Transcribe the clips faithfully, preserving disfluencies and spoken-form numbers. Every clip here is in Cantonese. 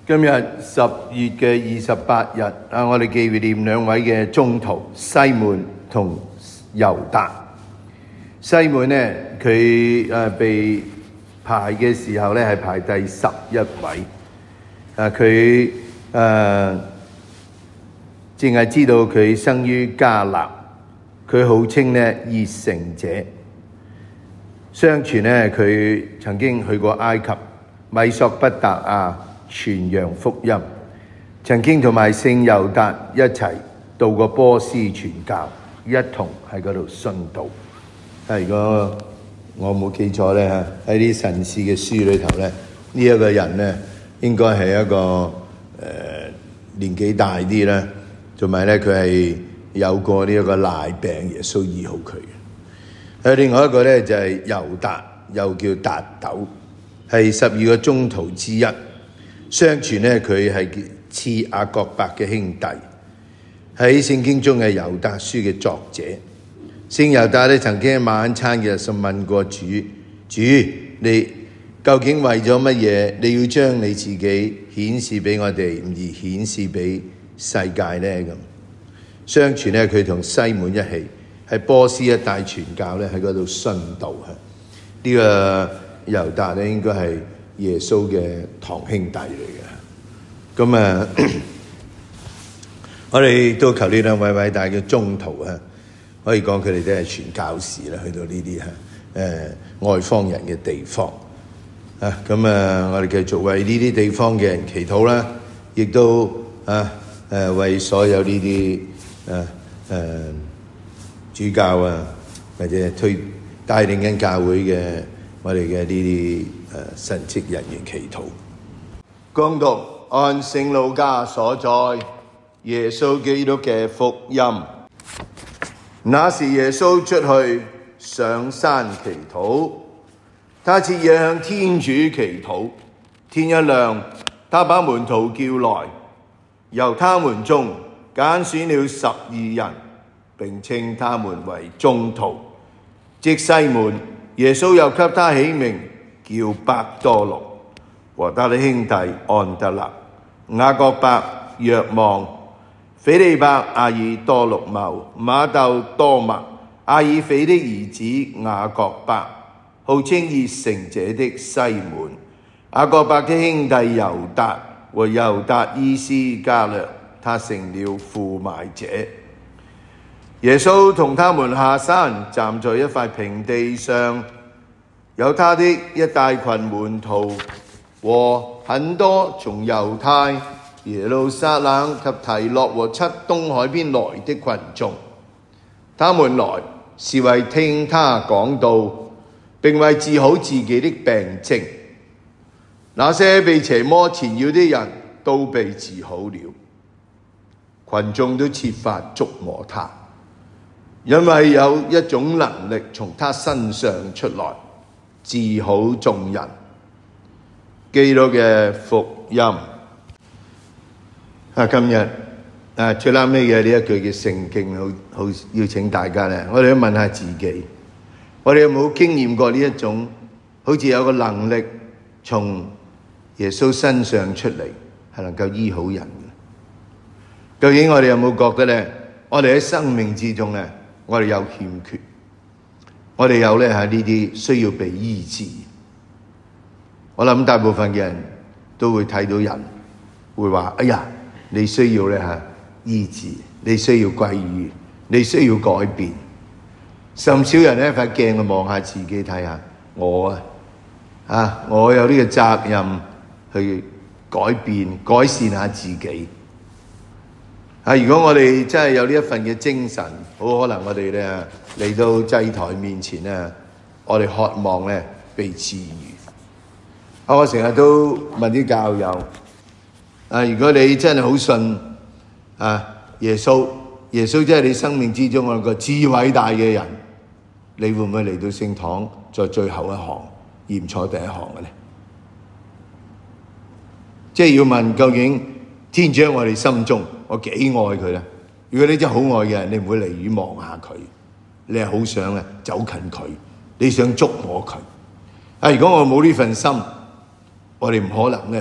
今日十月嘅二十八日啊，我哋紀念兩位嘅宗徒西門同猶達。西門呢，佢誒被排嘅時候咧係排第十一位。啊，佢誒淨係知道佢生於迦勒，佢號稱咧熱誠者。相傳咧佢曾經去過埃及、米索不達亞傳揚福音，曾經同埋聖猶達一齊到過波斯傳教，一同喺嗰度殉道。啊，如果我冇記錯咧，喺啲神士嘅書裏頭咧，呢、這、一個人咧應該係一個誒、呃、年紀大啲啦，同埋咧佢係有過呢一個癩病，耶穌醫好佢。誒，另外一個咧就係猶達，又叫達斗，係十二個宗徒之一。相傳咧佢係似雅各伯嘅兄弟，喺聖經中係猶達書嘅作者。聖猶達咧曾經喺晚餐嘅時候問過主：主，你究竟為咗乜嘢？你要將你自己顯示俾我哋，唔而顯示俾世界咧？咁相傳咧佢同西門一起喺波斯一帶傳教咧，喺嗰度殉道。呢個猶達咧應該係耶穌嘅堂兄弟嚟嘅。咁啊，我哋都求呢兩位偉大嘅宗徒啊，可以講佢哋都係傳教士啦，去到呢啲嚇誒外方人嘅地方啊。咁啊，我哋繼續為呢啲地方嘅人祈禱啦，亦都啊誒為所有呢啲誒誒主教啊，或者推帶領緊教會嘅我哋嘅呢啲誒神職人員祈禱。恭讀按聖路加所載耶穌基督嘅福音。那時耶穌出去上山祈禱，他徹夜向天主祈禱。天一亮，他把門徒叫來，由他們中揀選了十二人，並稱他們為宗徒，即西門。耶穌又給他起名叫伯多祿，和他的兄弟安德肋、雅各伯、若望、斐理伯、阿爾多祿茂、馬竇、多默、阿耳斐的兒子雅各伯，號稱熱誠者的西門，雅各伯的兄弟猶達和猶達伊斯加略，他成了負賣者。耶穌同他們下山，站在一塊平地上，有他的一大群門徒和很多從猶太、耶路撒冷及提洛和漆冬海邊來的群眾。他們來是為聽他講道，並為治好自己的病症。那些被邪魔纏繞的人都被治好了，群眾都設法觸摸他，因為有一種能力從他身上出來，治好眾人。基督嘅福音。啊，今日啊最啱尾嘅呢一句嘅聖經，好好邀請大家咧，我哋都問下自己，我哋有冇經驗過呢一種好似有個能力從耶穌身上出嚟，係能夠醫好人嘅？究竟我哋有冇覺得咧？我哋喺生命之中咧，我哋有欠缺，我哋有咧係呢啲需要被醫治。我諗大部分嘅人都會睇到人，會話：哎呀，你需要咧嚇醫治，你需要歸於，你需要改變。甚少人咧塊鏡去望下自己睇下，我啊啊，我有呢個責任去改變、改善下自己。啊！如果我哋真係有呢一份嘅精神，好可能我哋咧嚟到祭台面前咧，我哋渴望咧被治癒。啊！我成日都問啲教友：啊，如果你真係好信啊耶穌，耶穌真係你生命之中一個至偉大嘅人，你會唔會嚟到聖堂在最後一行，而唔坐第一行嘅咧？即係要問究竟天主喺我哋心中，我幾愛佢咧？如果你真係好愛嘅人，你唔會離遠望下佢，你係好想咧走近佢，你想觸摸佢。啊！如果我冇呢份心，我哋唔可能咧嚇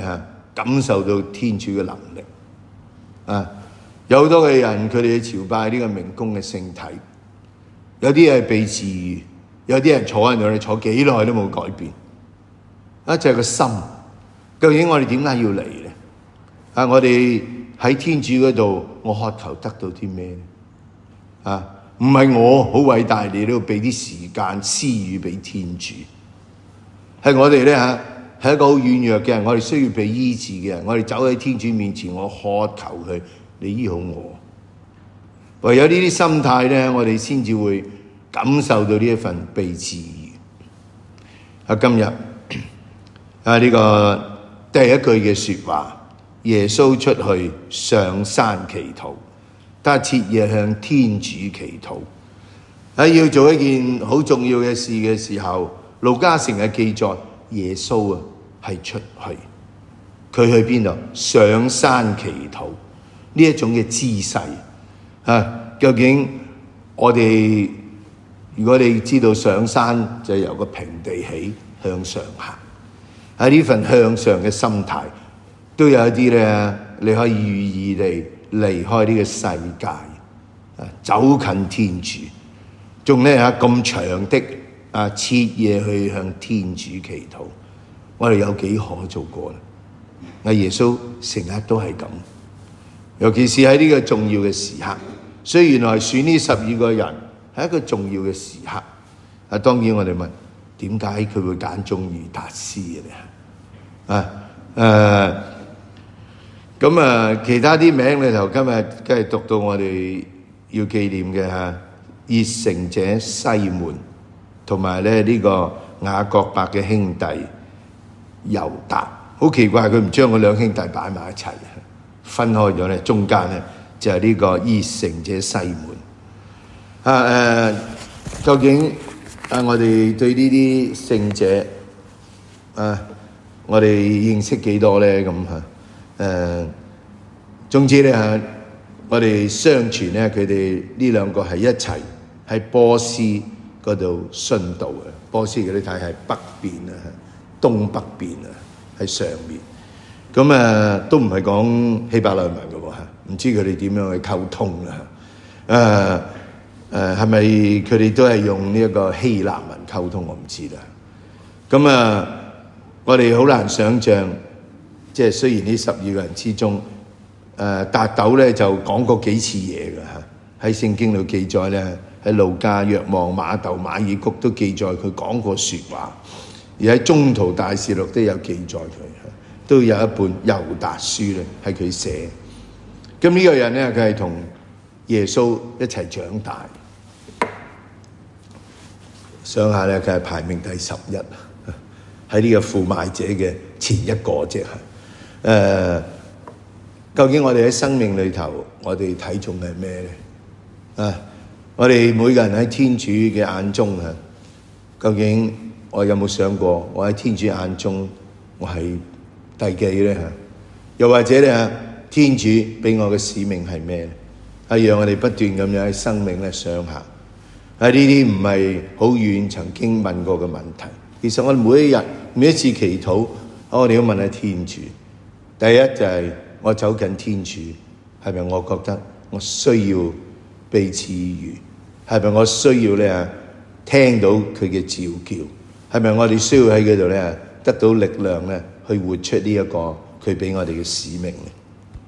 感受到天主嘅能力啊！有好多嘅人佢哋去朝拜呢個明供嘅聖體，有啲係被治癒，有啲人坐喺度，你坐幾耐都冇改變。啊，就係個心，究竟我哋點解要嚟咧？啊，我哋喺天主嗰度，我渴求得到啲咩咧？啊，唔係我好偉大，你都要俾啲時間施予俾天主。係我哋咧嚇，係一個好軟弱嘅人，我哋需要被醫治嘅人，我哋走喺天主面前，我渴求佢，你醫好我。唯有呢啲心態咧，我哋先至會感受到呢一份被治癒。啊，今日啊呢個第一句嘅説話，耶穌出去上山祈禱，他徹夜向天主祈禱。喺要做一件好重要嘅事嘅時候，路加成日記載耶穌啊係出去，佢去邊度？上山祈禱。呢一種嘅姿勢啊，究竟我哋如果你知道上山就由個平地起向上行，喺呢份向上嘅心態，都有一啲咧，你可以寓意地離開呢個世界，啊，走近天主，仲咧嚇咁長的啊，徹夜去向天主祈禱，我哋有幾可做過咧？阿耶穌成日都係咁，尤其是喺呢個重要嘅時刻，所以原來選呢十二個人係一個重要嘅時刻。啊，當然我哋問點解佢會揀中猶達斯嘅咧？啊誒咁啊，其他啲名咧就今日梗係讀到我哋要紀念嘅嚇，熱誠者西門，同埋咧呢個雅各伯嘅兄弟猶達。好奇怪，佢唔將嗰兩兄弟擺埋一齊，分開咗咧。中間咧就係呢個熱誠者西門。啊誒、呃，究竟啊我哋對呢啲聖者啊，我哋認識幾多咧？咁嚇誒，總之咧嚇，我哋相傳咧，佢哋呢兩個係一齊喺波斯嗰度殉道嘅。波斯嗰啲睇係北邊啊，東北邊啊。喺上面，咁啊都唔係講希伯來文嘅喎嚇，唔知佢哋點樣去溝通啦嚇。誒誒係咪佢哋都係用呢一個希臘文溝通？我唔知啦。咁啊，我哋好難想像，即係雖然呢十二個人之中，誒達斗咧就講過幾次嘢嘅嚇，喺聖經度記載咧，喺路加、若望、馬竇、馬爾谷都記載佢講過説話。而喺《宗徒大事錄》都有記載佢，都有一本《猶達書》咧，係佢寫。咁呢個人咧，佢係同耶穌一齊長大。想下咧，佢係排名第十一，喺呢個負賣者嘅前一個啫。誒、呃，究竟我哋喺生命裏頭，我哋睇重係咩咧？啊，我哋每個人喺天主嘅眼中啊，究竟？我有冇想過，我喺天主眼中，我係第幾咧嚇？又或者咧，天主俾我嘅使命係咩咧？係讓我哋不斷咁樣喺生命咧上行。喺呢啲唔係好遠曾經問過嘅問題。其實我哋每一日每一次祈禱，我哋都問下天主。第一就係我走近天主，係咪我覺得我需要被治癒？係咪我需要咧聽到佢嘅召叫？係咪我哋需要喺嗰度咧得到力量咧去活出呢一個佢俾我哋嘅使命咧？